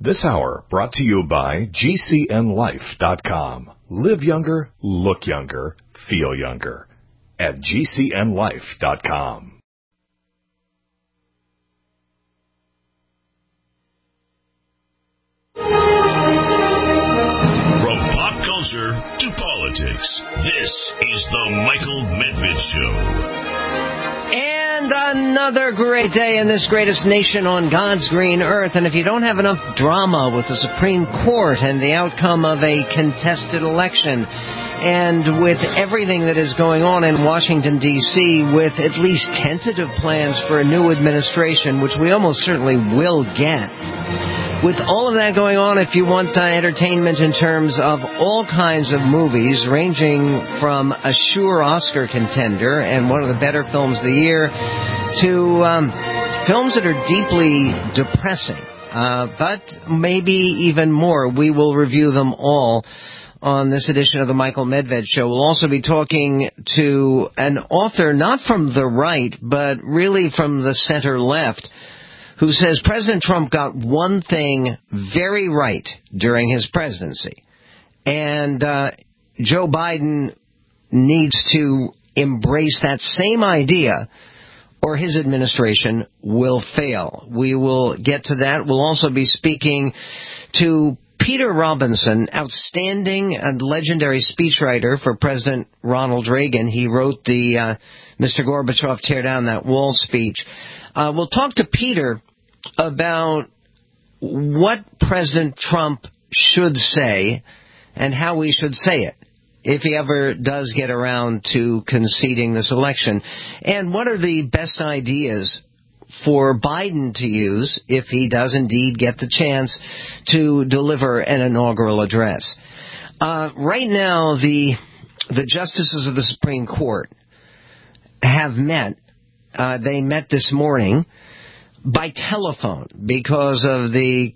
This hour brought to you by GCNLife.com. Live younger, look younger, feel younger at GCNLife.com. From pop culture to politics, this is the Michael Medved Show. And another great day in this greatest nation on God's green earth. And if you don't have enough drama with the Supreme Court and the outcome of a contested election, and with everything that is going on in Washington, D.C., with at least tentative plans for a new administration, which we almost certainly will get, with all of that going on, if you want entertainment in terms of all kinds of movies, ranging from a sure Oscar contender and one of the better films of the year to films that are deeply depressing, but maybe even more, we will review them all on this edition of the Michael Medved Show. We'll also be talking to an author, not from the right, but really from the center-left, who says President Trump got one thing very right during his presidency. And Joe Biden needs to embrace that same idea, or his administration will fail. We will get to that. We'll also be speaking to Peter Robinson, outstanding and legendary speechwriter for President Ronald Reagan. He wrote the Mr. Gorbachev Tear Down That Wall speech. We'll talk to Peter about what President Trump should say and how we should say it if he ever does get around to conceding this election. And what are the best ideas for Biden to use if he does indeed get the chance to deliver an inaugural address. Right now, the justices of the Supreme Court have met. They met this morning by telephone because of the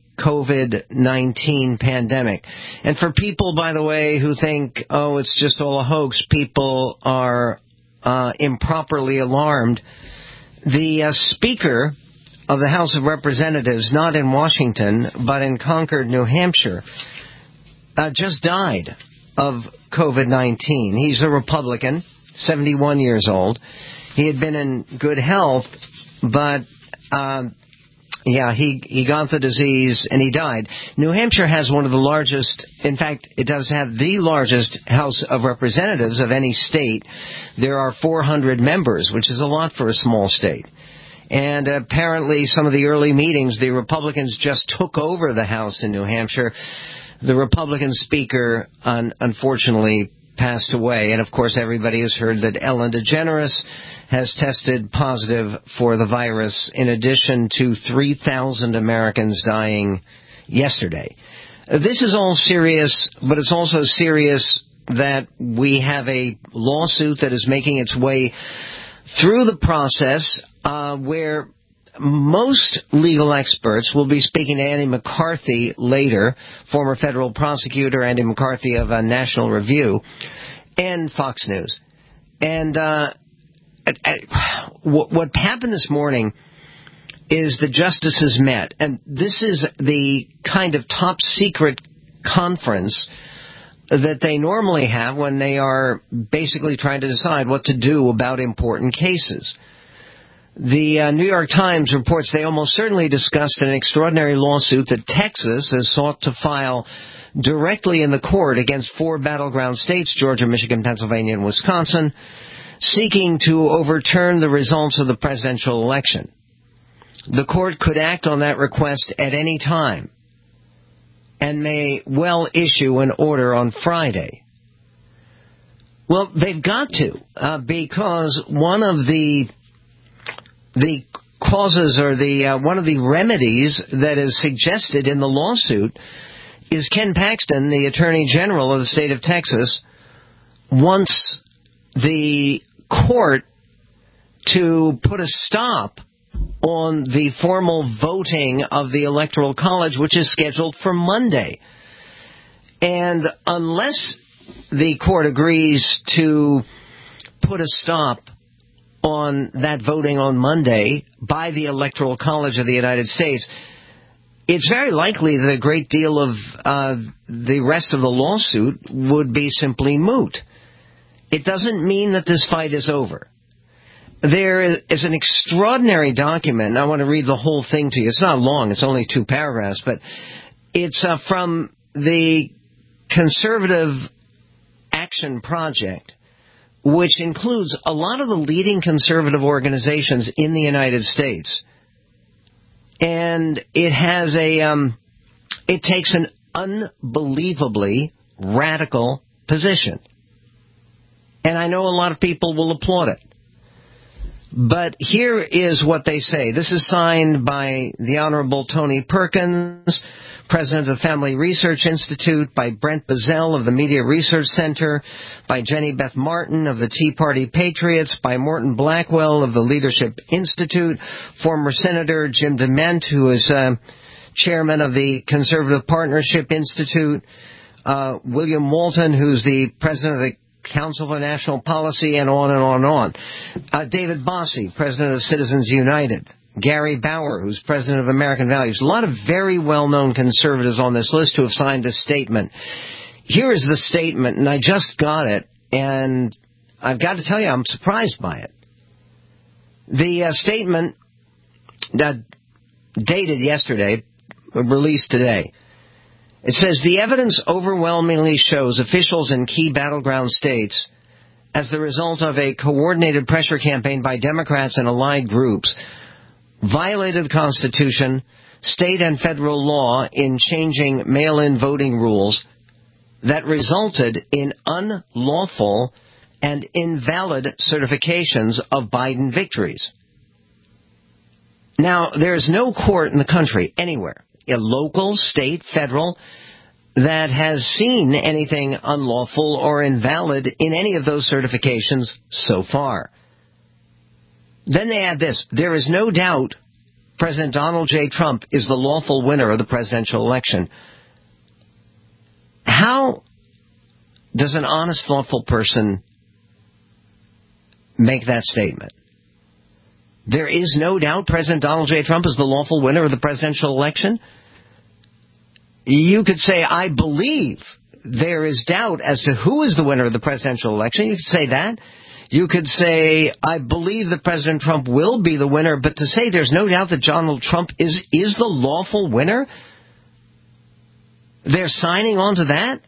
COVID-19 pandemic. And for people, by the way, who think, oh, it's just all a hoax, people are improperly alarmed. The Speaker of the House of Representatives, not in Washington, but in Concord, New Hampshire, just died of COVID-19. He's a Republican, 71 years old. He had been in good health, but he got the disease and he died. New Hampshire has one of the largest, in fact, it does have the largest House of Representatives of any state. There are 400 members, which is a lot for a small state. And apparently some of the early meetings, the Republicans just took over the House in New Hampshire. The Republican Speaker, unfortunately, passed away. And, of course, everybody has heard that Ellen DeGeneres has tested positive for the virus, in addition to 3,000 Americans dying yesterday. This is all serious, but it's also serious that we have a lawsuit that is making its way through the process, where most legal experts will be speaking to Andy McCarthy later, former federal prosecutor Andy McCarthy of National Review and Fox News. And what happened this morning is the justices met, and this is the kind of top secret conference that they normally have when they are basically trying to decide what to do about important cases. The New York Times reports they almost certainly discussed an extraordinary lawsuit that Texas has sought to file directly in the court against 4 battleground states, Georgia, Michigan, Pennsylvania, and Wisconsin, seeking to overturn the results of the presidential election. The court could act on that request at any time and may well issue an order on Friday. Well, they've got to, because one of the causes or one of the remedies that is suggested in the lawsuit is Ken Paxton, the Attorney General of the state of Texas, wants the court to put a stop on the formal voting of the Electoral College, which is scheduled for Monday. And unless the court agrees to put a stop on that voting on Monday by the Electoral College of the United States, it's very likely that a great deal of the rest of the lawsuit would be simply moot. It doesn't mean that this fight is over. There is an extraordinary document, and I want to read the whole thing to you. It's not long, it's only 2 paragraphs, but it's from the Conservative Action Project, which includes a lot of the leading conservative organizations in the United States. And it has it takes an unbelievably radical position. And I know a lot of people will applaud it. But here is what they say. This is signed by the Honorable Tony Perkins, President of the Family Research Institute, by Brent Bazell of the Media Research Center, by Jenny Beth Martin of the Tea Party Patriots, by Morton Blackwell of the Leadership Institute, former Senator Jim DeMint, who is chairman of the Conservative Partnership Institute, William Walton, who's the president of the Council for National Policy, and on and on and on. David Bossie, president of Citizens United. Gary Bauer, who's president of American Values. A lot of very well-known conservatives on this list who have signed a statement. Here is the statement, and I just got it, and I've got to tell you, I'm surprised by it. The statement that dated yesterday, released today, it says, the evidence overwhelmingly shows officials in key battleground states, as the result of a coordinated pressure campaign by Democrats and allied groups, violated the Constitution, state and federal law in changing mail-in voting rules that resulted in unlawful and invalid certifications of Biden victories. Now, there is no court in the country, anywhere, a local, state, federal, that has seen anything unlawful or invalid in any of those certifications so far. Then they add this: there is no doubt President Donald J. Trump is the lawful winner of the presidential election. How does an honest, thoughtful person make that statement? There is no doubt President Donald J. Trump is the lawful winner of the presidential election? You could say, I believe there is doubt as to who is the winner of the presidential election. You could say that. You could say, I believe that President Trump will be the winner, but to say there's no doubt that Donald Trump is the lawful winner, they're signing on to that?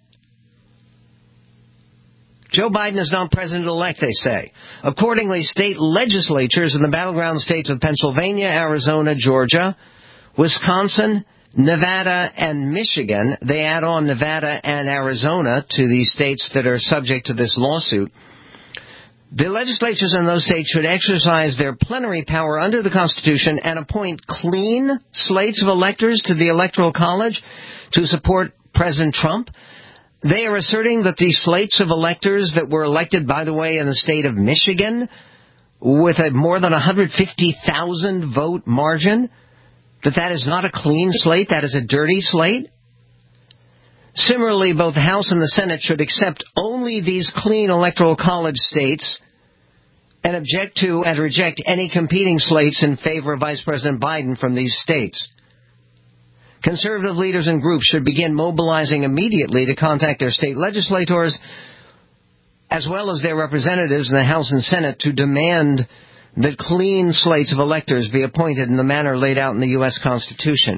Joe Biden is not president-elect, they say. Accordingly, state legislatures in the battleground states of Pennsylvania, Arizona, Georgia, Wisconsin, Nevada, and Michigan, they add on Nevada and Arizona to these states that are subject to this lawsuit. The legislatures in those states should exercise their plenary power under the Constitution and appoint clean slates of electors to the Electoral College to support President Trump. They are asserting that the slates of electors that were elected, by the way, in the state of Michigan, with a more than 150,000 vote margin, that is not a clean slate, that is a dirty slate. Similarly, both the House and the Senate should accept only these clean Electoral College states and object to and reject any competing slates in favor of Vice President Biden from these states. Conservative leaders and groups should begin mobilizing immediately to contact their state legislators as well as their representatives in the House and Senate to demand that clean slates of electors be appointed in the manner laid out in the U.S. Constitution.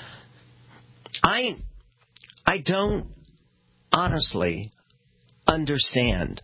I don't honestly understand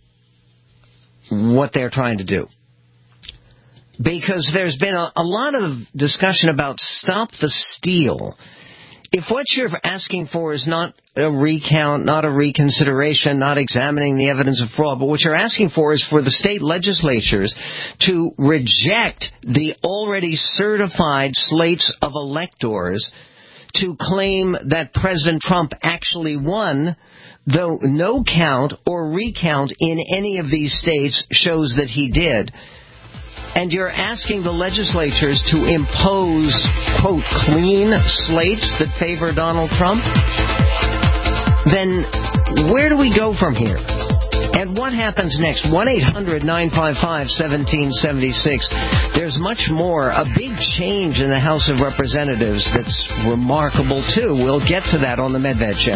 what they're trying to do. Because there's been a lot of discussion about stop the steal. If what you're asking for is not a recount, not a reconsideration, not examining the evidence of fraud, but what you're asking for is for the state legislatures to reject the already certified slates of electors to claim that President Trump actually won, though no count or recount in any of these states shows that he did. And you're asking the legislatures to impose, quote, clean slates that favor Donald Trump? Then where do we go from here? And But what happens next? 1-800-955-1776. There's much more. A big change in the House of Representatives that's remarkable, too. We'll get to that on the Medved Show.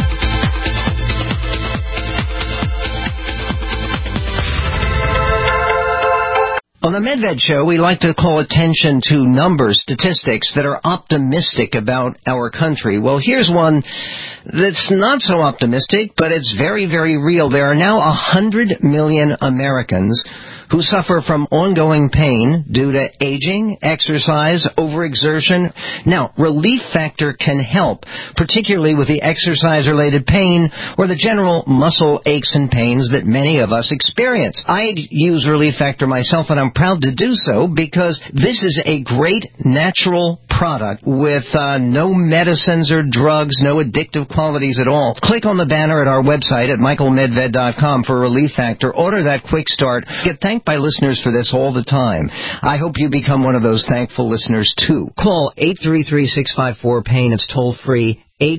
On the Medved Show, we like to call attention to numbers, statistics that are optimistic about our country. Well, here's one that's not so optimistic, but it's very, very real. There are now 100 million Americans who suffer from ongoing pain due to aging, exercise, overexertion. Now, Relief Factor can help, particularly with the exercise-related pain or the general muscle aches and pains that many of us experience. I use Relief Factor myself, and I'm proud to do so because this is a great natural product with no medicines or drugs, no addictive qualities at all. Click on the banner at our website at michaelmedved.com for Relief Factor. Order that quick start. Get thanked by listeners for this all the time. I hope you become one of those thankful listeners, too. Call 833-654-PAIN. It's toll-free.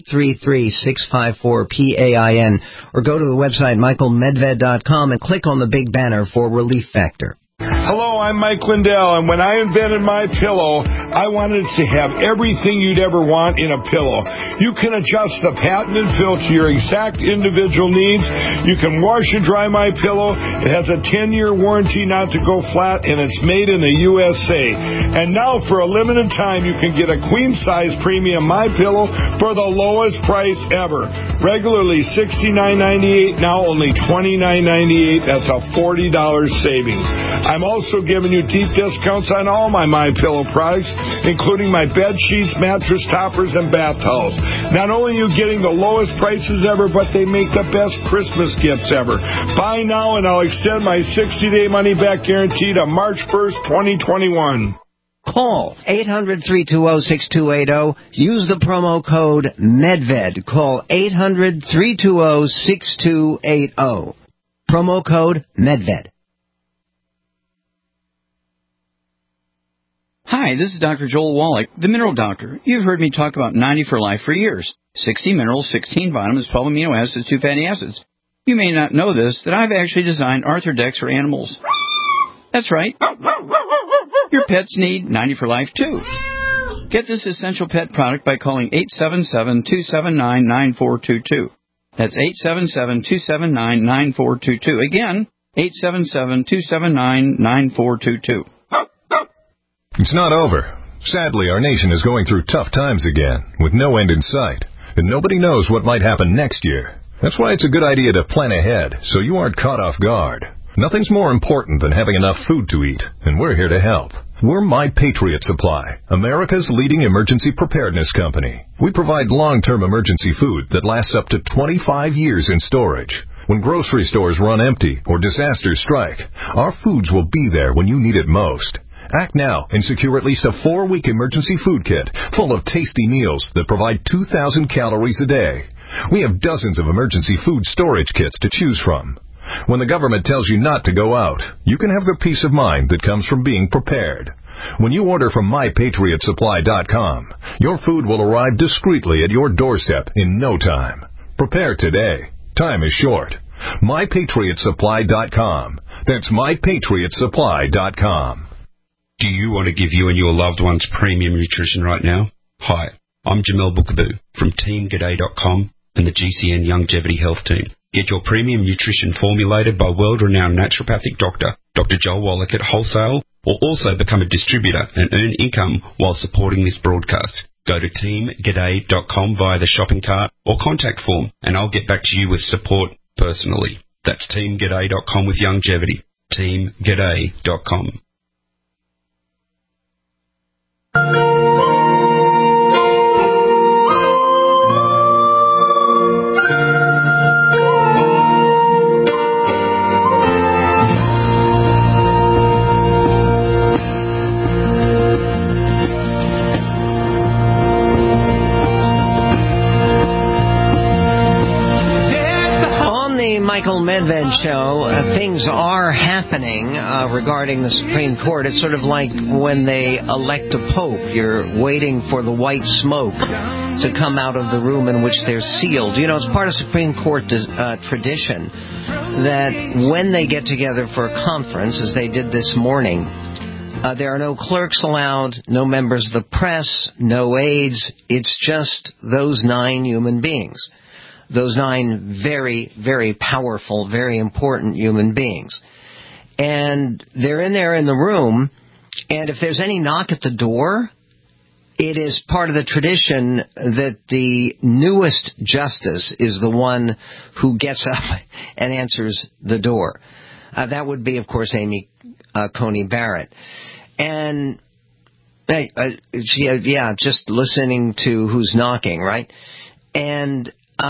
833-654-PAIN. Or go to the website michaelmedved.com and click on the big banner for Relief Factor. Hello, I'm Mike Lindell, and when I invented My Pillow, I wanted to have everything you'd ever want in a pillow. You can adjust the patented fill to your exact individual needs. You can wash and dry My Pillow. It has a 10-year warranty not to go flat, and it's made in the USA. And now, for a limited time, you can get a queen-size premium My Pillow for the lowest price ever. Regularly $69.98, now only $29.98. That's a $40 savings. I'm also giving you deep discounts on all my Pillow products, including my bed sheets, mattress toppers, and bath towels. Not only are you getting the lowest prices ever, but they make the best Christmas gifts ever. Buy now, and I'll extend my 60-day money-back guarantee to March 1st, 2021. Call 800-320-6280. Use the promo code MEDVED. Call 800-320-6280. Promo code MEDVED. Hi, this is Dr. Joel Wallach, the Mineral Doctor. You've heard me talk about 90 for Life for years. 60 minerals, 16 vitamins, 12 amino acids, 2 fatty acids. You may not know this, that I've actually designed Arthrodex for animals. That's right. Your pets need 90 for Life, too. Get this essential pet product by calling 877-279-9422. That's 877-279-9422. Again, 877-279-9422. It's not over. Sadly, our nation is going through tough times again, with no end in sight, and nobody knows what might happen next year. That's why it's a good idea to plan ahead, so you aren't caught off guard. Nothing's more important than having enough food to eat, and we're here to help. We're My Patriot Supply, America's leading emergency preparedness company. We provide long-term emergency food that lasts up to 25 years in storage. When grocery stores run empty or disasters strike, our foods will be there when you need it most. Act now and secure at least a 4-week emergency food kit full of tasty meals that provide 2,000 calories a day. We have dozens of emergency food storage kits to choose from. When the government tells you not to go out, you can have the peace of mind that comes from being prepared. When you order from MyPatriotSupply.com, your food will arrive discreetly at your doorstep in no time. Prepare today. Time is short. MyPatriotSupply.com. That's MyPatriotSupply.com. Do you want to give you and your loved ones premium nutrition right now? Hi, I'm Jamel Bookaboo from TeamGaday.com and the GCN Longevity Health Team. Get your premium nutrition formulated by world-renowned naturopathic doctor, Dr. Joel Wallach at wholesale, or also become a distributor and earn income while supporting this broadcast. Go to TeamGaday.com via the shopping cart or contact form, and I'll get back to you with support personally. That's TeamGaday.com with longevity. TeamGaday.com. Michael Medved Show, things are happening regarding the Supreme Court. It's sort of like when they elect a pope. You're waiting for the white smoke to come out of the room in which they're sealed. You know, it's part of Supreme Court tradition that when they get together for a conference, as they did this morning, there are no clerks allowed, no members of the press, no aides. It's just those 9 human beings. Those 9 very, very powerful, very important human beings. And they're in there in the room, and if there's any knock at the door, it is part of the tradition that the newest justice is the one who gets up and answers the door. That would be, of course, Amy Coney Barrett. And, just listening to who's knocking, right? And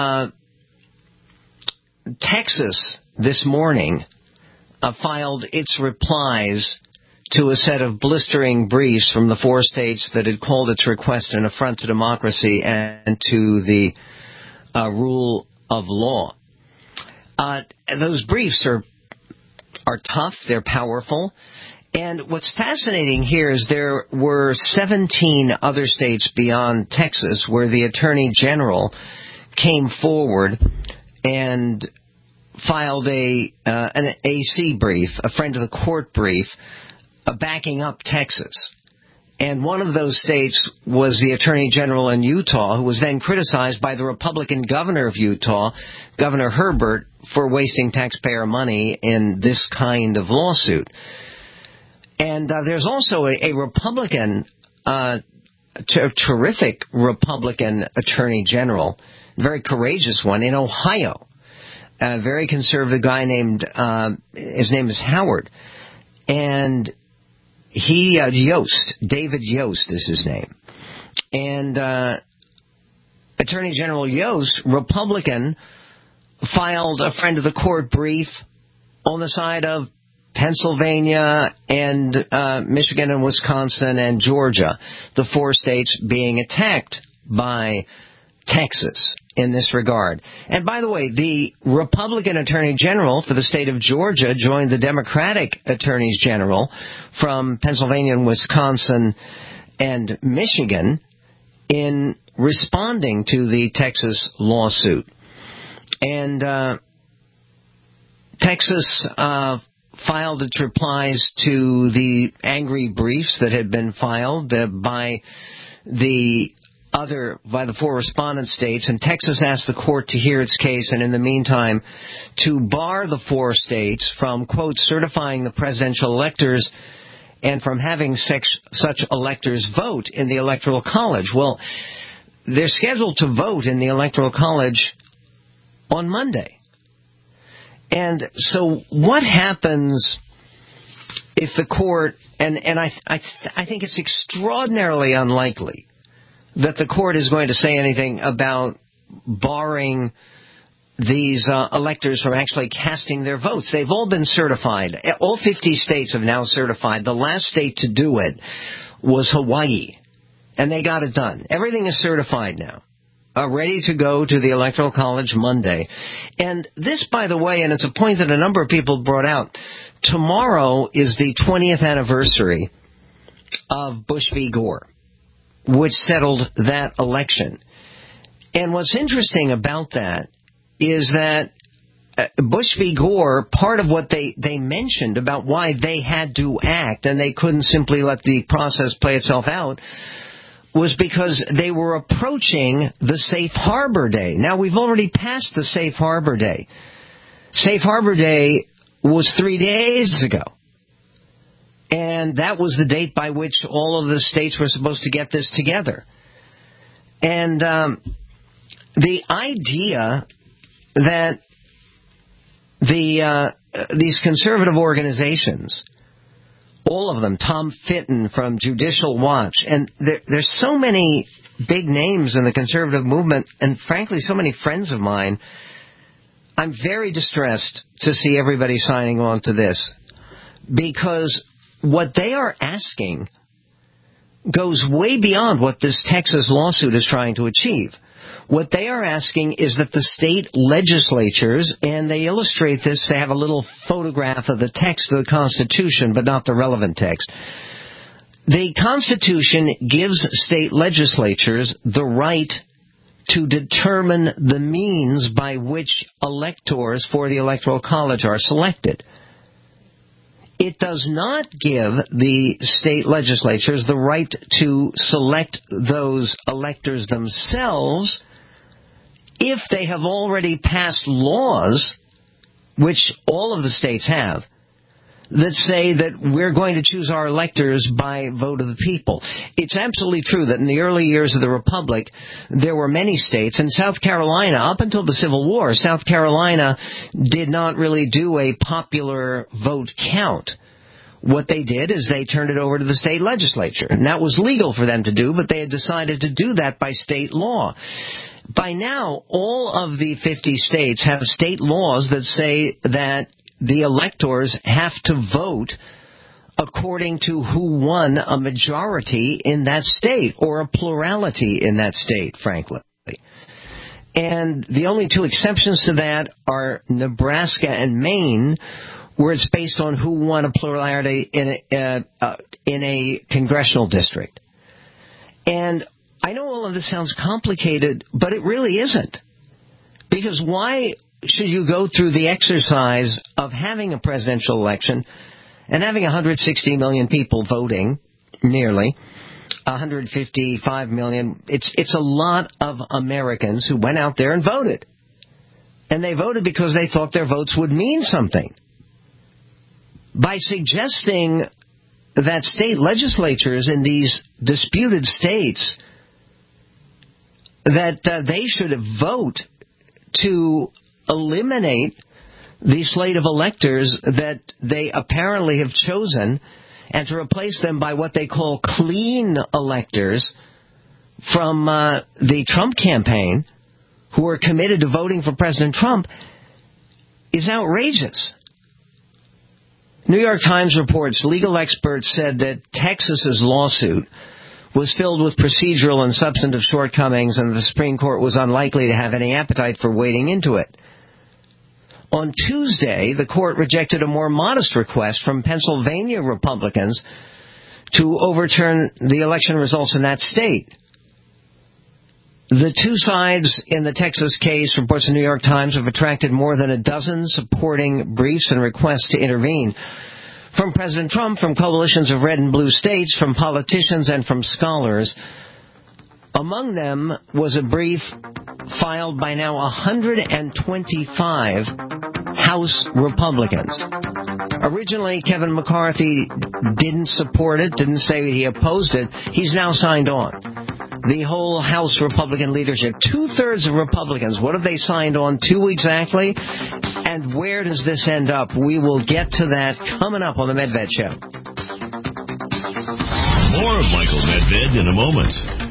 Texas this morning filed its replies to a set of blistering briefs from the 4 states that had called its request an affront to democracy and to the rule of law. Those briefs are tough, they're powerful, and what's fascinating here is there were 17 other states beyond Texas where the Attorney General came forward and filed an AC brief, a friend of the court brief, backing up Texas. And one of those states was the Attorney General in Utah, who was then criticized by the Republican governor of Utah, Governor Herbert, for wasting taxpayer money in this kind of lawsuit. And there's also a Republican, terrific Republican Attorney General, very courageous one, in Ohio. A very conservative guy named, his name is Howard. And he, David Yost is his name. And Attorney General Yost, Republican, filed a friend of the court brief on the side of Pennsylvania and Michigan and Wisconsin and Georgia, the 4 states being attacked by Texas in this regard. And by the way, the Republican Attorney General for the state of Georgia joined the Democratic Attorneys General from Pennsylvania and Wisconsin and Michigan in responding to the Texas lawsuit. And Texas filed its replies to the angry briefs that had been filed by the 4 respondent states, and Texas asked the court to hear its case and in the meantime to bar the 4 states from, quote, certifying the presidential electors and from having such electors vote in the Electoral College. Well, they're scheduled to vote in the Electoral College on Monday. And so what happens if the court, and I think it's extraordinarily unlikely that the court is going to say anything about barring these electors from actually casting their votes. They've all been certified. All 50 states have now certified. The last state to do it was Hawaii, and they got it done. Everything is certified now. Ready to go to the Electoral College Monday. And this, by the way, and it's a point that a number of people brought out, tomorrow is the 20th anniversary of Bush v. Gore, which settled that election. And what's interesting about that is that Bush v. Gore, part of what they mentioned about why they had to act and they couldn't simply let the process play itself out was because they were approaching the Safe Harbor Day. Now, we've already passed the Safe Harbor Day. Safe Harbor Day was 3 days ago. And that was the date by which all of the states were supposed to get this together. And the idea that these conservative organizations, all of them, Tom Fitton from Judicial Watch, and there's so many big names in the conservative movement, and frankly, so many friends of mine, I'm very distressed to see everybody signing on to this, because what they are asking goes way beyond what this Texas lawsuit is trying to achieve. What they are asking is that the state legislatures, and they illustrate this, they have a little photograph of the text of the Constitution, but not the relevant text. The Constitution gives state legislatures the right to determine the means by which electors for the Electoral College are selected. It does not give the state legislatures the right to select those electors themselves if they have already passed laws, which all of the states have, that say that we're going to choose our electors by vote of the people. It's absolutely true that in the early years of the Republic, there were many states, and South Carolina, up until the Civil War, South Carolina did not really do a popular vote count. What they did is they turned it over to the state legislature. And that was legal for them to do, but they had decided to do that by state law. By now, all of the 50 states have state laws that say that the electors have to vote according to who won a majority in that state, or a plurality in that state, frankly. And the only two exceptions to that are Nebraska and Maine, where it's based on who won a plurality in a congressional district. And I know all of this sounds complicated, but it really isn't. Because why should you go through the exercise of having a presidential election and having 160 million people voting, nearly 155 million? It's a lot of Americans who went out there and voted. And they voted because they thought their votes would mean something. By suggesting that state legislatures in these disputed states, that they should vote to eliminate the slate of electors that they apparently have chosen and to replace them by what they call clean electors from the Trump campaign who are committed to voting for President Trump, is outrageous. New York Times reports legal experts said that Texas's lawsuit was filled with procedural and substantive shortcomings, and the Supreme Court was unlikely to have any appetite for wading into it. On Tuesday, the court rejected a more modest request from Pennsylvania Republicans to overturn the election results in that state. The two sides in the Texas case, reports the New York Times, have attracted more than a dozen supporting briefs and requests to intervene. From President Trump, from coalitions of red and blue states, from politicians, and from scholars. Among them was a brief filed by now 125 House Republicans. Originally, Kevin McCarthy didn't support it, didn't say he opposed it. He's now signed on. The whole House Republican leadership, 2/3 of Republicans, what have they signed on to exactly? And where does this end up? We will get to that coming up on the Medved Show. More of Michael Medved in a moment.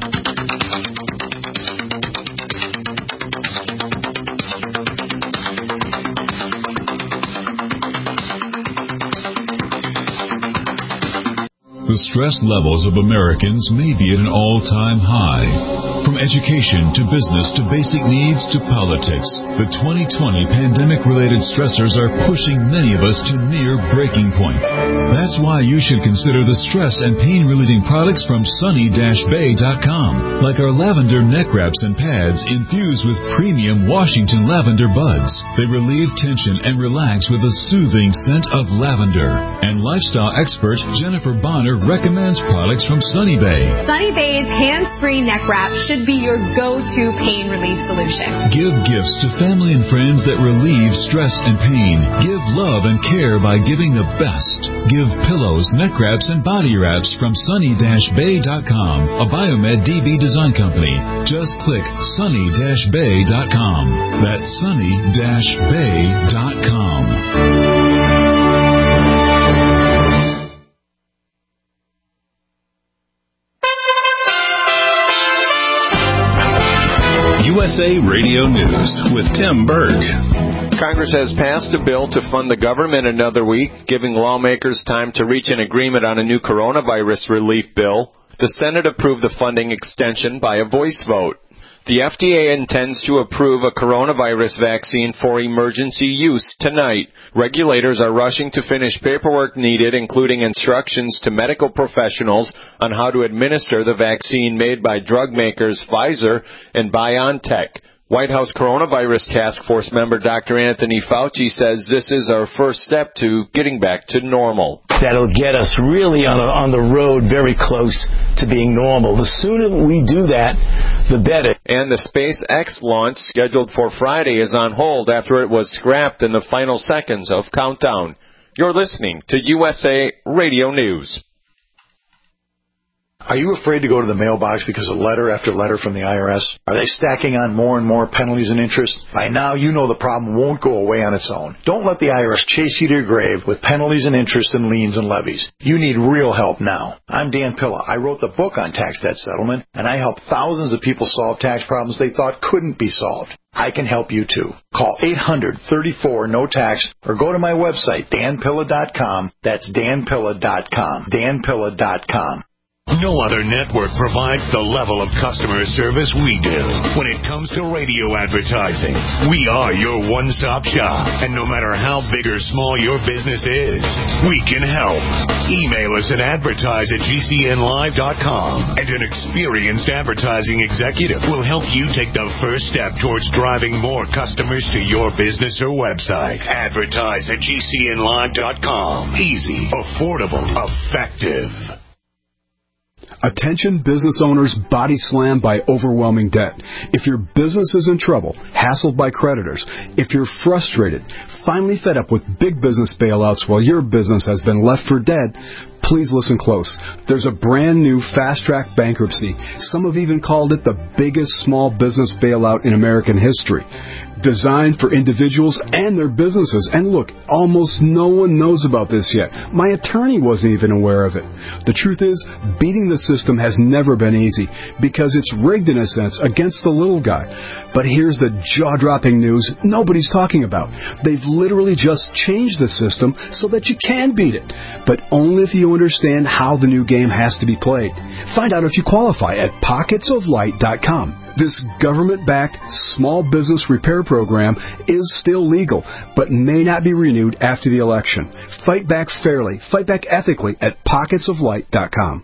The stress levels of Americans may be at an all-time high. From education to business to basic needs to politics, the 2020 pandemic-related stressors are pushing many of us to near breaking point. That's why you should consider the stress and pain-relieving products from Sunny-Bay.com, like our lavender neck wraps and pads infused with premium Washington lavender buds. They relieve tension and relax with a soothing scent of lavender. And lifestyle expert Jennifer Bonner recommends products from Sunny Bay. Sunny Bay's hands-free neck wrap should be your go-to pain relief solution. Give gifts to family and friends that relieve stress and pain. Give love and care by giving the best. Give pillows, neck wraps, and body wraps from Sunny-Bay.com, a Biomed DB design company. Just click Sunny-Bay.com. That's Sunny-Bay.com. USA Radio News with Tim Berg. Congress has passed a bill to fund the government another week, giving lawmakers time to reach an agreement on a new coronavirus relief bill. The Senate approved the funding extension by a voice vote. The FDA intends to approve a coronavirus vaccine for emergency use tonight. Regulators are rushing to finish paperwork needed, including instructions to medical professionals on how to administer the vaccine made by drug makers Pfizer and BioNTech. White House Coronavirus Task Force member Dr. Anthony Fauci says this is our first step to getting back to normal. That'll get us really on the road very close to being normal. The sooner we do that, the better. And the SpaceX launch scheduled for Friday is on hold after it was scrapped in the final seconds of countdown. You're listening to USA Radio News. Are you afraid to go to the mailbox because of letter after letter from the IRS? Are they stacking on more and more penalties and interest? By now, you know the problem won't go away on its own. Don't let the IRS chase you to your grave with penalties and interest and liens and levies. You need real help now. I'm Dan Pilla. I wrote the book on tax debt settlement, and I help thousands of people solve tax problems they thought couldn't be solved. I can help you too. Call 800-34-NO-TAX or go to my website, danpilla.com. That's danpilla.com. danpilla.com. No other network provides the level of customer service we do. When it comes to radio advertising, we are your one-stop shop. And no matter how big or small your business is, we can help. Email us at advertise@gcnlive.com, and an experienced advertising executive will help you take the first step towards driving more customers to your business or website. Advertise@gcnlive.com. Easy, affordable, effective. Attention business owners body slammed by overwhelming debt. If your business is in trouble, hassled by creditors, if you're frustrated, finally fed up with big business bailouts while your business has been left for dead, please listen close. There's a brand new fast-track bankruptcy. Some have even called it the biggest small business bailout in American history. Designed for individuals and their businesses. And look, almost no one knows about this yet. My attorney wasn't even aware of it. The truth is, beating the system has never been easy because it's rigged in a sense against the little guy. But here's the jaw-dropping news nobody's talking about. They've literally just changed the system so that you can beat it, but only if you understand how the new game has to be played. Find out if you qualify at pocketsoflight.com. This government-backed small business repair program is still legal, but may not be renewed after the election. Fight back fairly, fight back ethically at pocketsoflight.com.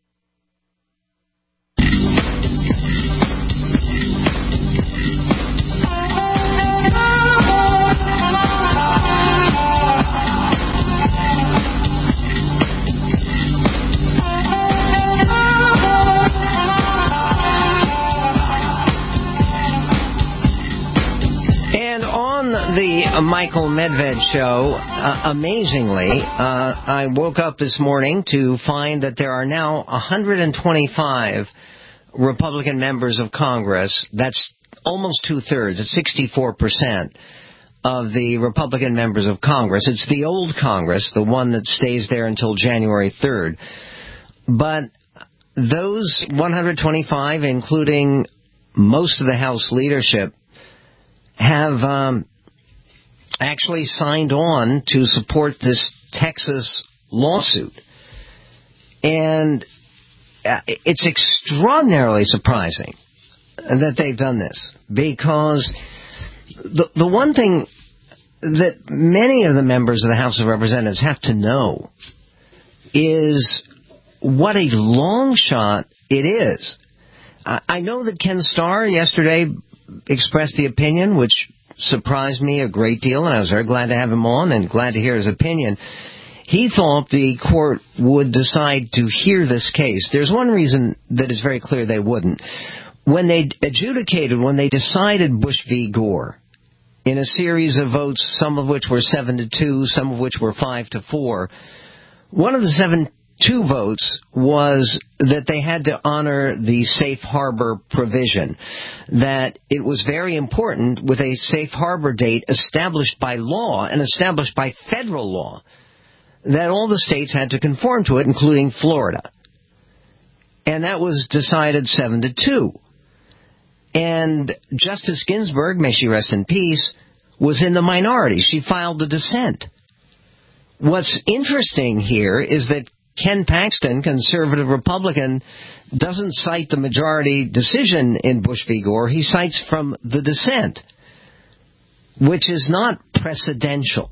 The Michael Medved Show, amazingly, I woke up this morning to find that there are now 125 Republican members of Congress. That's almost two-thirds. It's 64% of the Republican members of Congress. It's the old Congress, the one that stays there until January 3rd. But those 125, including most of the House leadership, have actually signed on to support this Texas lawsuit. And it's extraordinarily surprising that they've done this, because the one thing that many of the members of the House of Representatives have to know is what a long shot it is. I know that Ken Starr yesterday expressed the opinion, which surprised me a great deal, and I was very glad to have him on and glad to hear his opinion. He thought the court would decide to hear this case. There's one reason that is very clear they wouldn't. When they decided Bush v. Gore, in a series of votes, some of which were 7-2, some of which were 5-4, one of the 7-2 votes was that they had to honor the safe harbor provision, that it was very important with a safe harbor date established by law and established by federal law that all the states had to conform to it, including Florida. And that was decided 7-2. And Justice Ginsburg, may she rest in peace, was in the minority. She filed a dissent. What's interesting here is that Ken Paxton, conservative Republican, doesn't cite the majority decision in Bush v. Gore. He cites from the dissent, which is not precedential.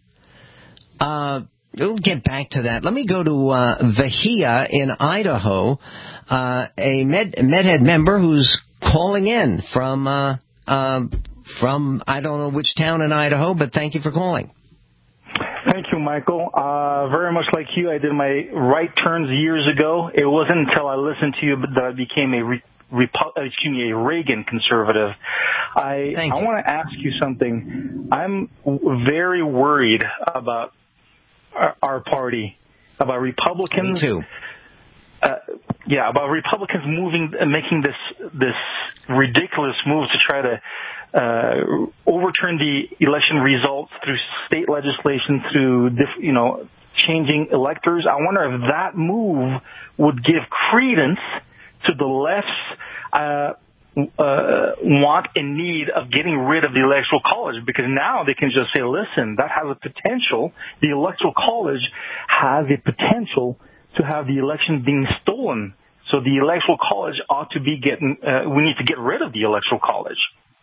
We'll get back to that. Let me go to Vahia in Idaho, a MedHead member who's calling in from I don't know which town in Idaho, but thank you for calling. Thank you, Michael. Very much like you, I did my right turns years ago. It wasn't until I listened to you that I became a Reagan conservative. I want to ask you something. I'm very worried about our party, about Republicans. Me too. About Republicans making this ridiculous move to try to overturn the election results through state legislation, through changing electors. I wonder if that move would give credence to the left's want and need of getting rid of the Electoral College, because now they can just say, listen, that has a potential. The Electoral College has a potential to have the election being stolen. So the Electoral College ought to be we need to get rid of the Electoral College.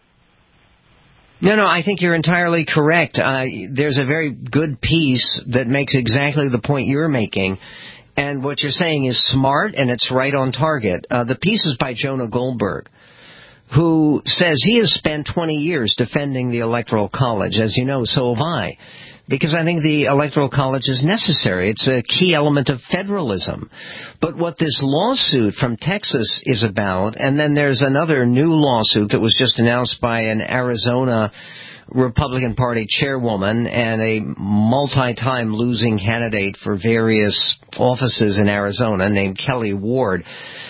No, I think you're entirely correct. There's a very good piece that makes exactly the point you're making. And what you're saying is smart, and it's right on target. The piece is by Jonah Goldberg, who says he has spent 20 years defending the Electoral College. As you know, so have I. Because I think the Electoral College is necessary. It's a key element of federalism. But what this lawsuit from Texas is about, and then there's another new lawsuit that was just announced by an Arizona Republican Party chairwoman and a multi-time losing candidate for various offices in Arizona named Kelly Ward.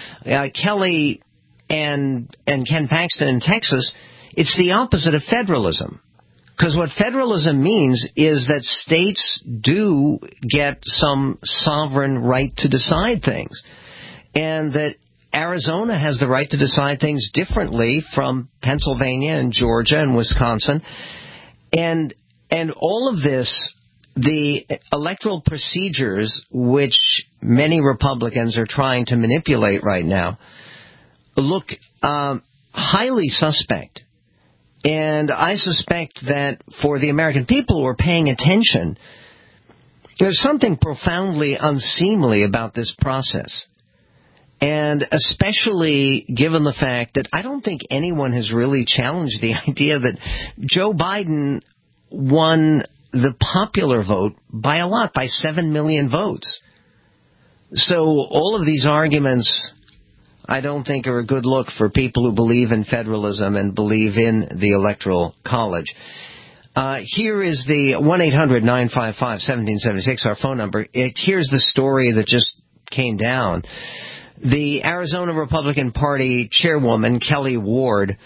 Kelly and Ken Paxton in Texas, it's the opposite of federalism. Because what federalism means is that states do get some sovereign right to decide things. And that Arizona has the right to decide things differently from Pennsylvania and Georgia and Wisconsin. And all of this, the electoral procedures, which many Republicans are trying to manipulate right now, look highly suspect. And I suspect that for the American people who are paying attention, there's something profoundly unseemly about this process. And especially given the fact that I don't think anyone has really challenged the idea that Joe Biden won the popular vote by a lot, by 7 million votes. So all of these arguments, I don't think, are a good look for people who believe in federalism and believe in the Electoral College. Here is the 1-800-955-1776, our phone number. Here's the story that just came down. The Arizona Republican Party chairwoman, Kelly Ward,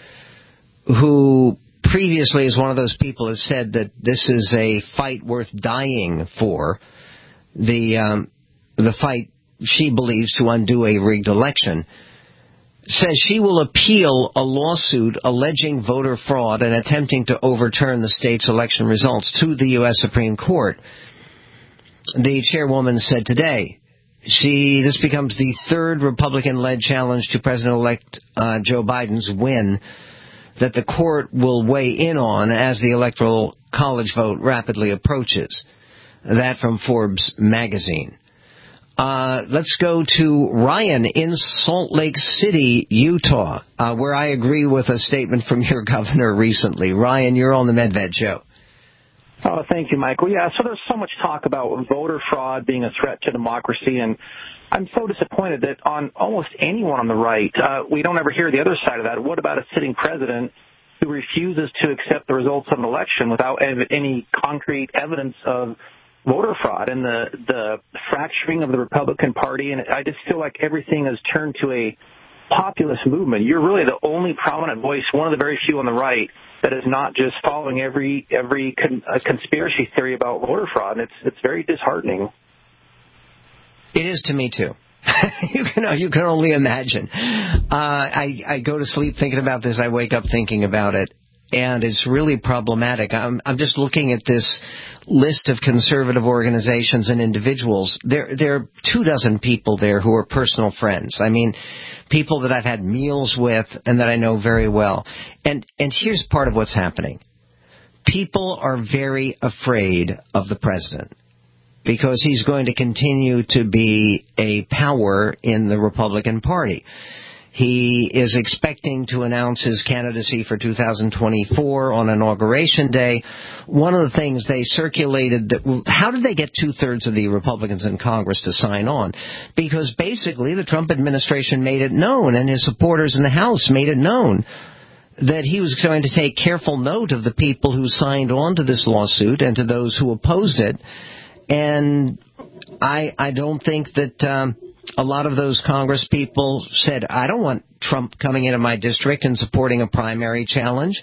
who previously is one of those people has said that this is a fight worth dying for, the fight she believes to undo a rigged election, says she will appeal a lawsuit alleging voter fraud and attempting to overturn the state's election results to the U.S. Supreme Court. The chairwoman said today, this becomes the third Republican-led challenge to President-elect Joe Biden's win that the court will weigh in on as the Electoral College vote rapidly approaches. That from Forbes magazine. Let's go to Ryan in Salt Lake City, Utah, where I agree with a statement from your governor recently. Ryan, you're on the Medved Show. Oh, thank you, Michael. Yeah, so there's so much talk about voter fraud being a threat to democracy, and I'm so disappointed that on almost anyone on the right, we don't ever hear the other side of that. What about a sitting president who refuses to accept the results of an election without any concrete evidence of voter fraud and the fracturing of the Republican Party? And I just feel like everything has turned to a populist movement. You're really the only prominent voice, one of the very few on the right, that is not just following every conspiracy theory about voter fraud. And it's very disheartening. It is to me, too. You can only imagine. I go to sleep thinking about this. I wake up thinking about it. and it's really problematic. I'm just looking at this list of conservative organizations and individuals. There are 24 people there who are personal friends. I mean, people that I've had meals with and that I know very well. And here's part of what's happening. People are very afraid of the president because he's going to continue to be a power in the Republican Party. He is expecting to announce his candidacy for 2024 on Inauguration Day. One of the things they circulated, how did they get 2/3 of the Republicans in Congress to sign on? Because basically the Trump administration made it known, and his supporters in the House made it known, that he was going to take careful note of the people who signed on to this lawsuit and to those who opposed it. And I don't think that a lot of those Congress people said, I don't want Trump coming into my district and supporting a primary challenge.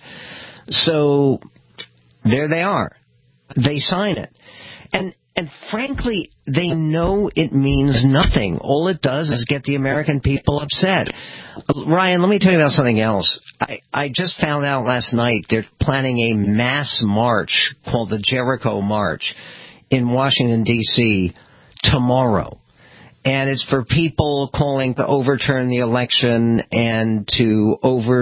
So there they are. They sign it. And frankly, they know it means nothing. All it does is get the American people upset. Ryan, let me tell you about something else. I just found out last night they're planning a mass march called the Jericho March in Washington, D.C. tomorrow. And it's for people calling to overturn the election and to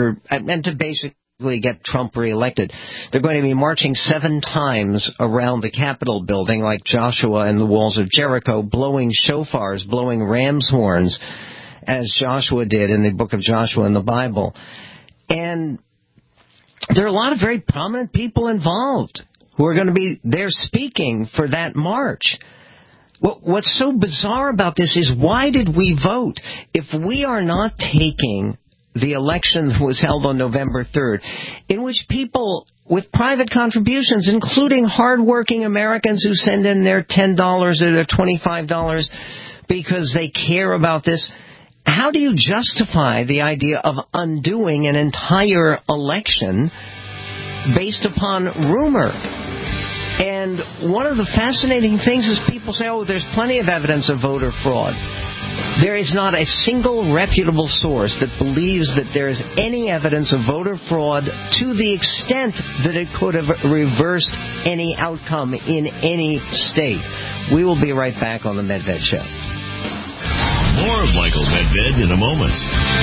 basically get Trump reelected. They're going to be marching 7 times around the Capitol building like Joshua and the walls of Jericho, blowing shofars, blowing ram's horns, as Joshua did in the book of Joshua in the Bible. And there are a lot of very prominent people involved who are going to be there speaking for that march. What's so bizarre about this is, why did we vote? If we are not taking the election that was held on November 3rd, in which people with private contributions, including hardworking Americans who send in their $10 or their $25 because they care about this, how do you justify the idea of undoing an entire election based upon rumor? And one of the fascinating things is people say, oh, there's plenty of evidence of voter fraud. There is not a single reputable source that believes that there is any evidence of voter fraud to the extent that it could have reversed any outcome in any state. We will be right back on the Medved Show. More of Michael Medved in a moment.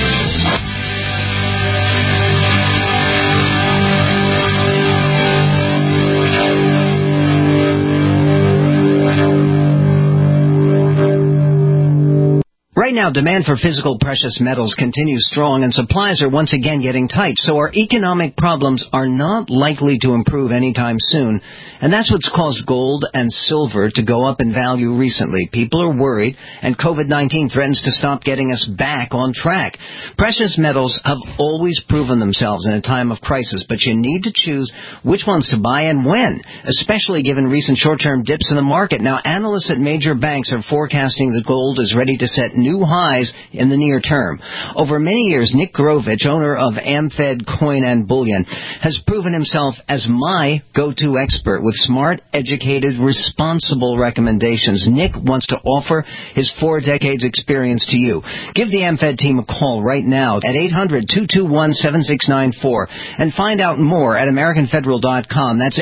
Right now, demand for physical precious metals continues strong and supplies are once again getting tight, so our economic problems are not likely to improve anytime soon, and that's what's caused gold and silver to go up in value recently. People are worried, and COVID-19 threatens to stop getting us back on track. Precious metals have always proven themselves in a time of crisis, but you need to choose which ones to buy and when, especially given recent short-term dips in the market. Now, analysts at major banks are forecasting that gold is ready to set new highs in the near term. Over many years, Nick Grovich, owner of AmFed Coin and Bullion, has proven himself as my go-to expert with smart, educated, responsible recommendations. Nick wants to offer his 4 decades experience to you. Give the AmFed team a call right now at 800-221-7694 and find out more at AmericanFederal.com. That's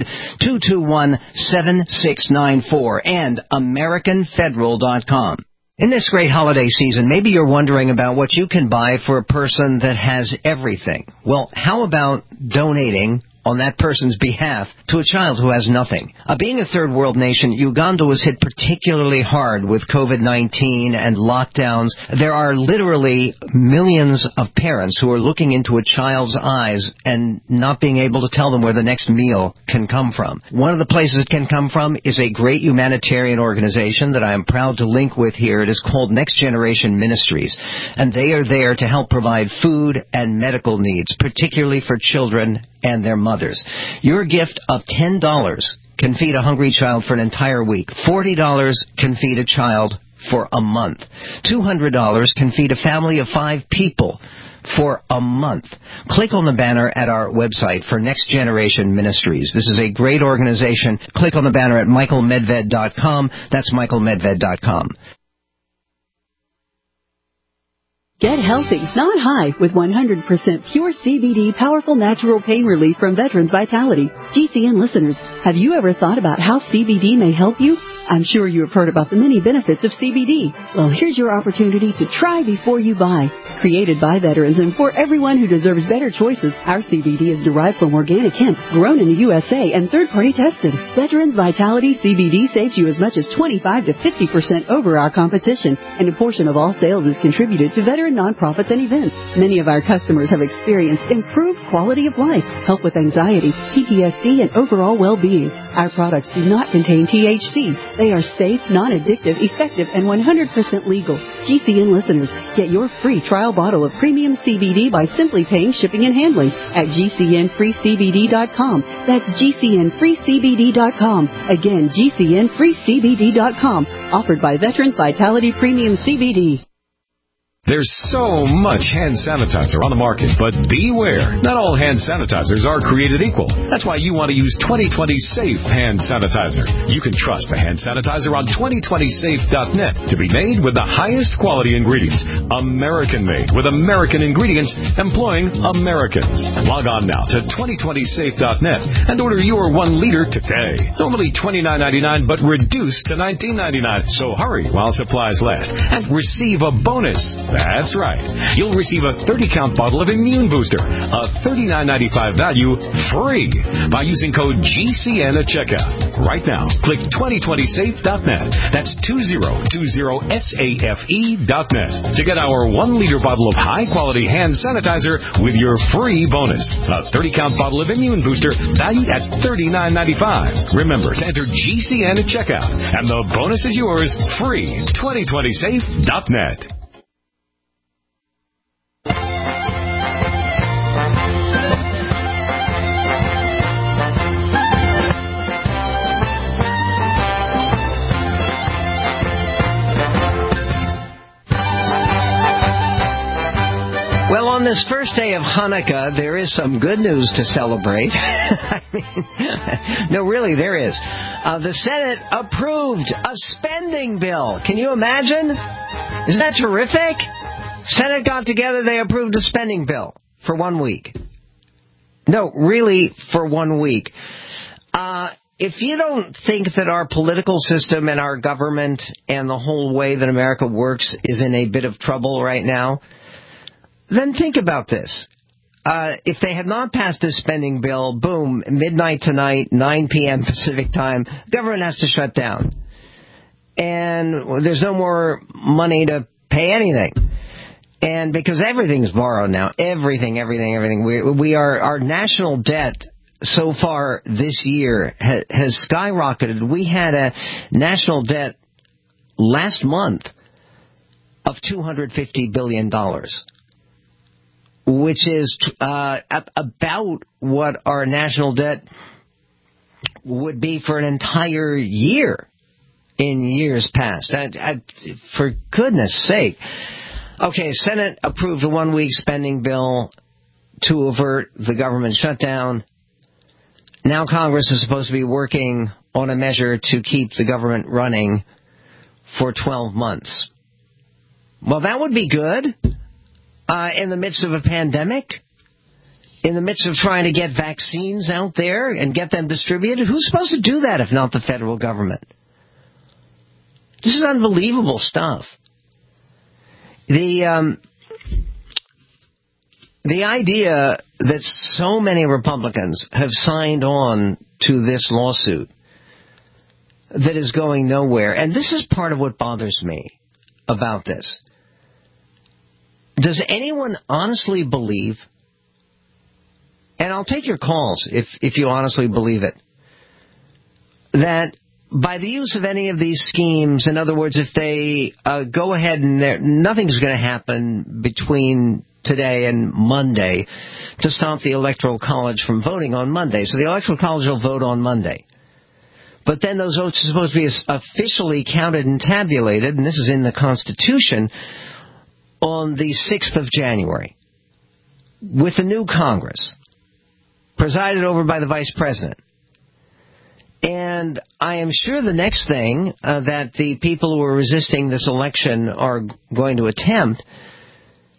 800-221-7694 and AmericanFederal.com. In this great holiday season, maybe you're wondering about what you can buy for a person that has everything. Well, how about donating on that person's behalf to a child who has nothing? Being a third world nation, Uganda was hit particularly hard with COVID-19 and lockdowns. There are literally millions of parents who are looking into a child's eyes and not being able to tell them where the next meal can come from. One of the places it can come from is a great humanitarian organization that I am proud to link with here. It is called Next Generation Ministries, and they are there to help provide food and medical needs, particularly for children and their mothers. Your gift of $10 can feed a hungry child for an entire week. $40 can feed a child for a month. $200 can feed a family of 5 people for a month. Click on the banner at our website for Next Generation Ministries. This is a great organization. Click on the banner at michaelmedved.com. That's michaelmedved.com. Get healthy, not high, with 100% pure CBD powerful natural pain relief from Veterans Vitality. GCN listeners, have you ever thought about how CBD may help you? I'm sure you have heard about the many benefits of CBD. Well, here's your opportunity to try before you buy. Created by veterans and for everyone who deserves better choices, our CBD is derived from organic hemp, grown in the USA and third-party tested. Veterans Vitality CBD saves you as much as 25 to 50% over our competition, and a portion of all sales is contributed to veteran nonprofits and events. Many of our customers have experienced improved quality of life, help with anxiety, PTSD, and overall well-being. Our products do not contain THC. They are safe, non-addictive, effective, and 100% legal. GCN listeners, get your free trial bottle of premium CBD by simply paying shipping and handling at GCNFreeCBD.com. That's GCNFreeCBD.com. Again, GCNFreeCBD.com. Offered by Veterans Vitality Premium CBD. There's so much hand sanitizer on the market, but beware. Not all hand sanitizers are created equal. That's why you want to use 2020 Safe Hand Sanitizer. You can trust the hand sanitizer on 2020safe.net to be made with the highest quality ingredients. American-made with American ingredients employing Americans. Log on now to 2020safe.net and order your 1 liter today. Normally $29.99, but reduced to $19.99. So hurry while supplies last and receive a bonus. That's right. You'll receive a 30-count bottle of Immune Booster, a $39.95 value, free by using code GCN at checkout. Right now, click 2020safe.net. That's 2020safe.net to get our 1-liter bottle of high-quality hand sanitizer with your free bonus. A 30-count bottle of Immune Booster valued at $39.95. Remember to enter GCN at checkout, and the bonus is yours free. 2020safe.net. Well, on this first day of Hanukkah, there is some good news to celebrate. I mean, no, really, there is. The Senate approved a spending bill. Can you imagine? Isn't that terrific? Senate got together, they approved a spending bill for 1 week. No, really, for 1 week. If you don't think that our political system and our government and the whole way that America works is in a bit of trouble right now, then think about this. If they had not passed this spending bill, boom, midnight tonight, 9 p.m. Pacific time, government has to shut down. And there's no more money to pay anything. And because everything's borrowed now, everything. Our national debt so far this year has skyrocketed. We had a national debt last month of $250 billion. Which is about what our national debt would be for an entire year in years past. For goodness sake. Okay, Senate approved a 1-week spending bill to avert the government shutdown. Now Congress is supposed to be working on a measure to keep the government running for 12 months. Well, that would be good. In the midst of a pandemic, in the midst of trying to get vaccines out there and get them distributed, who's supposed to do that if not the federal government? This is unbelievable stuff. The idea that so many Republicans have signed on to this lawsuit that is going nowhere, and this is part of what bothers me about this. Does anyone honestly believe, and I'll take your calls if you honestly believe it, that by the use of any of these schemes, in other words, if they go ahead and nothing's going to happen between today and Monday to stop the Electoral College from voting on Monday. So the Electoral College will vote on Monday. But then those votes are supposed to be officially counted and tabulated, and this is in the Constitution, on the 6th of January, with a new Congress, presided over by the Vice President. And I am sure the next thing that the people who are resisting this election are going to attempt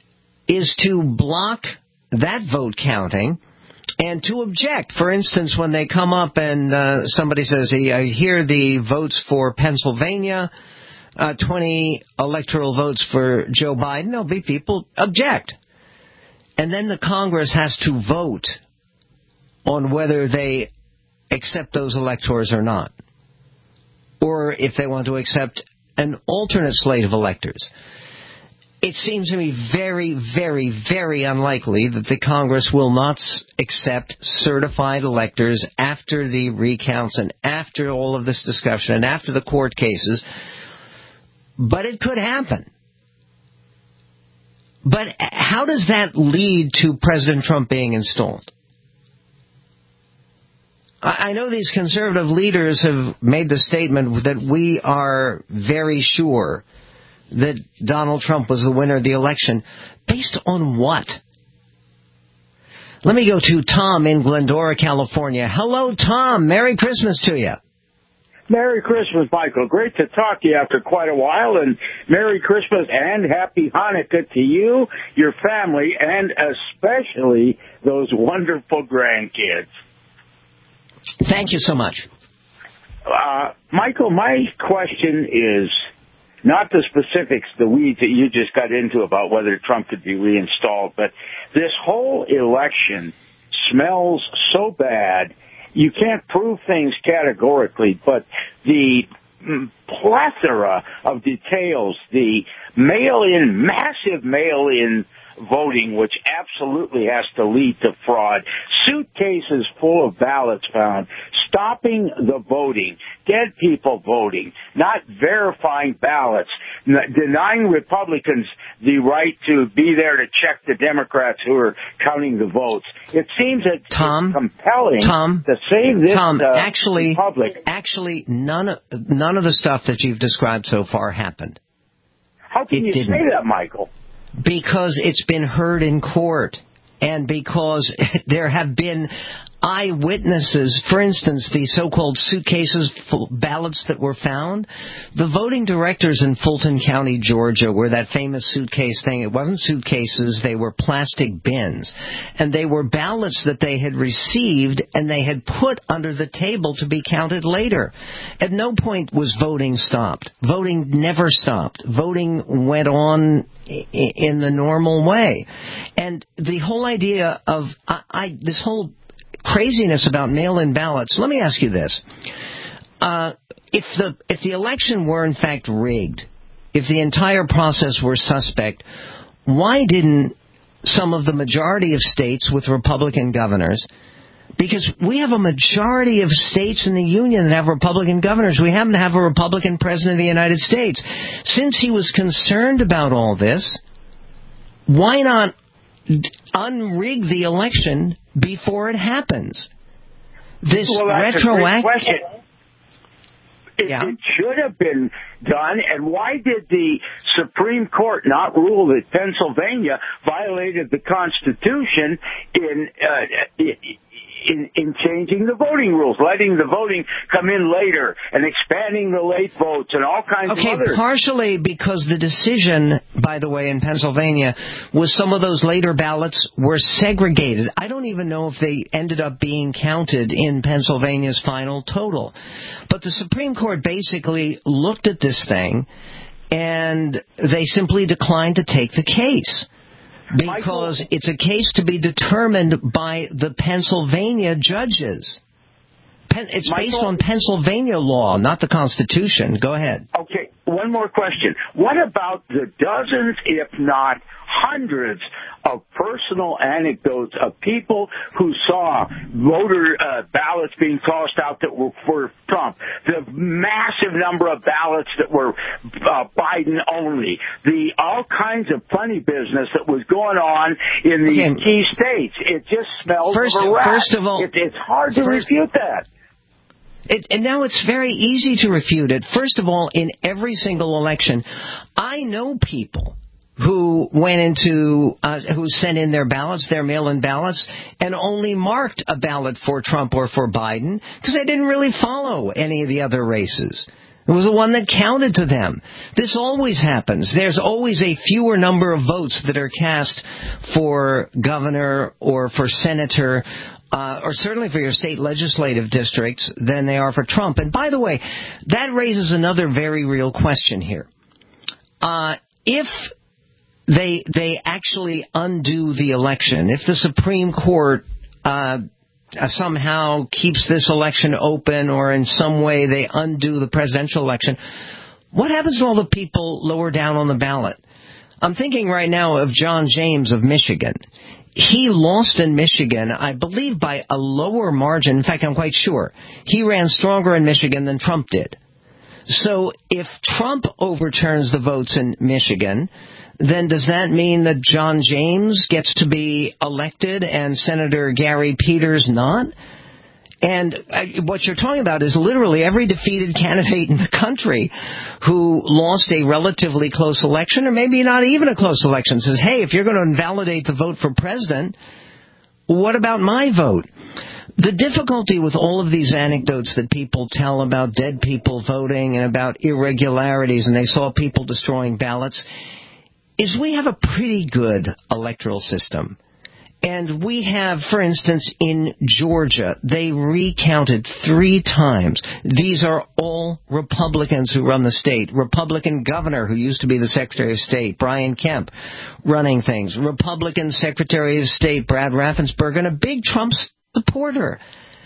is to block that vote counting and to object. For instance, when they come up and somebody says, I hear the votes for Pennsylvania, 20 electoral votes for Joe Biden, there'll be people object. And then the Congress has to vote on whether they accept those electors or not, or if they want to accept an alternate slate of electors. It seems to me very, very, very unlikely that the Congress will not accept certified electors after the recounts and after all of this discussion and after the court cases. But it could happen. But how does that lead to President Trump being installed? I know these conservative leaders have made the statement that we are very sure that Donald Trump was the winner of the election. Based on what? Let me go to Tom in Glendora, California. Hello, Tom. Merry Christmas to you. Merry Christmas, Michael. Great to talk to you after quite a while, and Merry Christmas and Happy Hanukkah to you, your family, and especially those wonderful grandkids. Thank you so much. Michael, my question is not the specifics, the weeds that you just got into about whether Trump could be reinstalled, but this whole election smells so bad. You can't prove things categorically, but the plethora of details, the massive mail-in voting, which absolutely has to lead to fraud, suitcases full of ballots found, stopping the voting, dead people voting, not verifying ballots, denying Republicans the right to be there to check the Democrats who are counting the votes. It seems that it's compelling to save this Republic. Actually, none of the stuff that you've described so far happened. How can you say that, Michael? Because it's been heard in court, and because there have been eyewitnesses. For instance, the so-called suitcases full ballots that were found. The voting directors in Fulton County, Georgia, were that famous suitcase thing. It wasn't suitcases, they were plastic bins. And they were ballots that they had received and they had put under the table to be counted later. At no point was voting stopped. Voting never stopped. Voting went on in the normal way. And the whole idea of this whole craziness about mail-in ballots. Let me ask you this. If the election were in fact rigged, if the entire process were suspect, why didn't some of the majority of states with Republican governors, because we have a majority of states in the Union that have Republican governors. We happen to have a Republican president of the United States. Since he was concerned about all this, why not unrig the election before it happens? This retroactive. It should have been done, and why did the Supreme Court not rule that Pennsylvania violated the Constitution in changing the voting rules, letting the voting come in later and expanding the late votes and all kinds of other... partially because the decision, by the way, in Pennsylvania, was some of those later ballots were segregated. I don't even know if they ended up being counted in Pennsylvania's final total. But the Supreme Court basically looked at this thing and they simply declined to take the case. Because it's a case to be determined by the Pennsylvania judges. It's based on Pennsylvania law, not the Constitution. Go ahead. Okay, one more question. What about the dozens, if not hundreds, of personal anecdotes of people who saw voter ballots being tossed out that were for Trump, the massive number of ballots that were Biden only, the all kinds of funny business that was going on in the key states? It just smells of a rat. First of all, it's hard to refute that. And now it's very easy to refute it. First of all, in every single election, I know people who who sent in their ballots, their mail-in ballots, and only marked a ballot for Trump or for Biden because they didn't really follow any of the other races. It was the one that counted to them. This always happens. There's always a fewer number of votes that are cast for governor or for senator, or certainly for your state legislative districts, than they are for Trump. And by the way, that raises another very real question here. If they actually undo the election, if the Supreme Court somehow keeps this election open, or in some way they undo the presidential election, what happens to all the people lower down on the ballot? I'm thinking right now of John James of Michigan. He lost in Michigan, I believe, by a lower margin. In fact, I'm quite sure. He ran stronger in Michigan than Trump did. So if Trump overturns the votes in Michigan, then does that mean that John James gets to be elected and Senator Gary Peters not? And what you're talking about is literally every defeated candidate in the country who lost a relatively close election, or maybe not even a close election, says, hey, if you're going to invalidate the vote for president, what about my vote? The difficulty with all of these anecdotes that people tell about dead people voting and about irregularities, and they saw people destroying ballots, is we have a pretty good electoral system. And we have, for instance, in Georgia, they recounted 3 times. These are all Republicans who run the state. Republican governor, who used to be the Secretary of State, Brian Kemp, running things. Republican Secretary of State, Brad Raffensperger, and a big Trump supporter.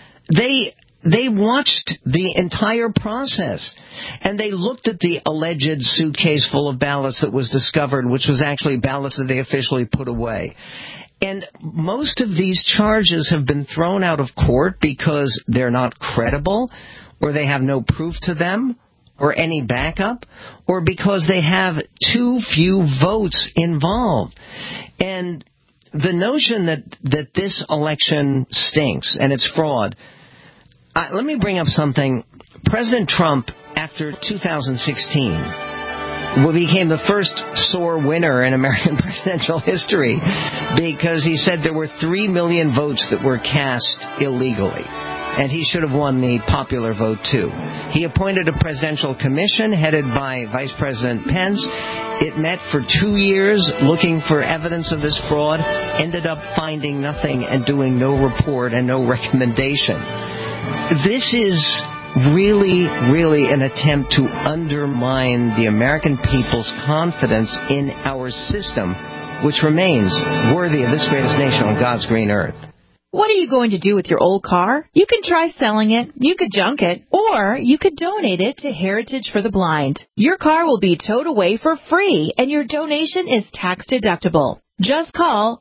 They watched the entire process, and they looked at the alleged suitcase full of ballots that was discovered, which was actually ballots that they officially put away. And most of these charges have been thrown out of court because they're not credible, or they have no proof to them, or any backup, or because they have too few votes involved. And the notion that this election stinks and it's fraud. Let me bring up something. President Trump, after 2016, became the first sore winner in American presidential history because he said there were 3 million votes that were cast illegally. And he should have won the popular vote, too. He appointed a presidential commission headed by Vice President Pence. It met for 2 years looking for evidence of this fraud, ended up finding nothing and doing no report and no recommendation. This is really, really an attempt to undermine the American people's confidence in our system, which remains worthy of this greatest nation on God's green earth. What are you going to do with your old car? You can try selling it, you could junk it, or you could donate it to Heritage for the Blind. Your car will be towed away for free, and your donation is tax deductible. Just call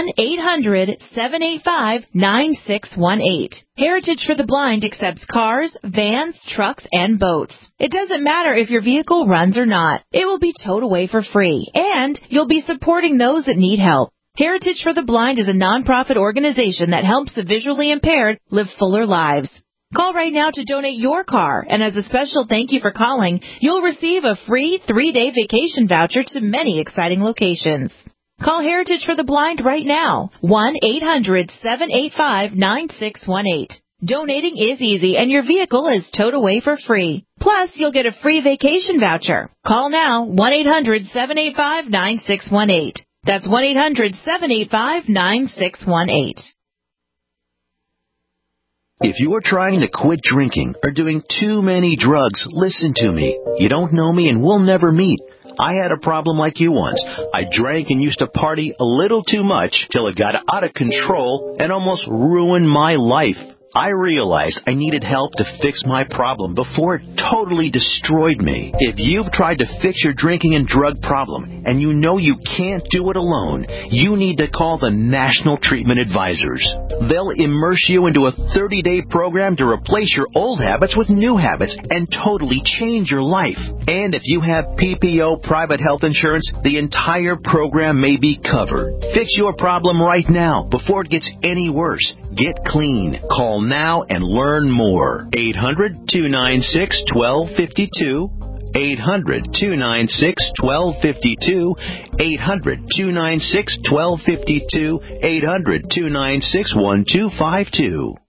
1-800-785-9618. Heritage for the Blind accepts cars, vans, trucks, and boats. It doesn't matter if your vehicle runs or not. It will be towed away for free, and you'll be supporting those that need help. Heritage for the Blind is a nonprofit organization that helps the visually impaired live fuller lives. Call right now to donate your car, and as a special thank you for calling, you'll receive a free 3-day vacation voucher to many exciting locations. Call Heritage for the Blind right now, 1-800-785-9618. Donating is easy, and your vehicle is towed away for free. Plus, you'll get a free vacation voucher. Call now, 1-800-785-9618. That's 1-800-785-9618. If you are trying to quit drinking or doing too many drugs, listen to me. You don't know me and we'll never meet. I had a problem like you once. I drank and used to party a little too much till it got out of control and almost ruined my life. I realized I needed help to fix my problem before it totally destroyed me. If you've tried to fix your drinking and drug problem and you know you can't do it alone, you need to call the National Treatment Advisors. They'll immerse you into a 30-day program to replace your old habits with new habits and totally change your life. And if you have PPO private health insurance, the entire program may be covered. Fix your problem right now before it gets any worse. Get clean. Call now and learn more. 800-296-1252. 800-296-1252. 800-296-1252. 800-296-1252.